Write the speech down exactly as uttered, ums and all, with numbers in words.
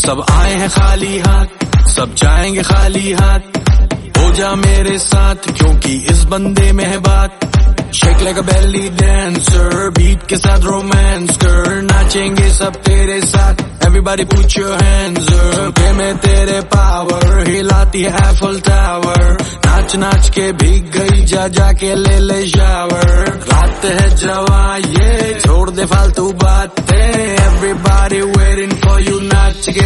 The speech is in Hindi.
सब आए हैं खाली हाथ, सब जाएंगे खाली हाथ। हो जा मेरे साथ क्योंकि इस बंदे में है बात। Shake like a belly dancer, beat के साथ रोमांस कर। नाचेंगे सब तेरे साथ, everybody put your hands up. के मैं तेरे पावर, हिलाती है एफिल टावर। नाच नाच के भीग गई, जा जा के ले ले शावर। रात है जवा ये, छोड़ दे फालतू बातें। एवरीबॉडी वेटिंग फॉर यू, नाच के